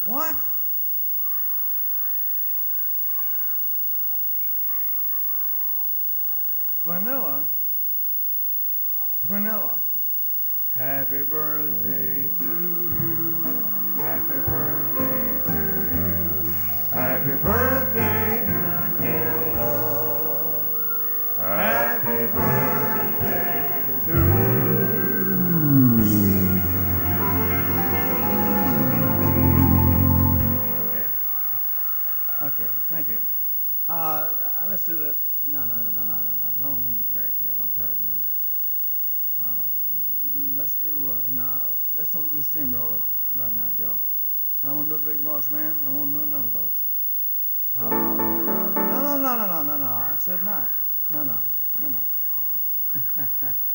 What? Vanilla? Vanilla. Happy birthday to you. Happy birthday to you. Happy birthday, Vanilla. Happy birthday to you. Okay, thank you. Let's do the. No. I don't want to do fairy tales. I'm tired of doing that. Let's do. No, let's don't do steamroller right now, Joe. I don't want to do a big boss man. I won't do none of those. No. I said not. No.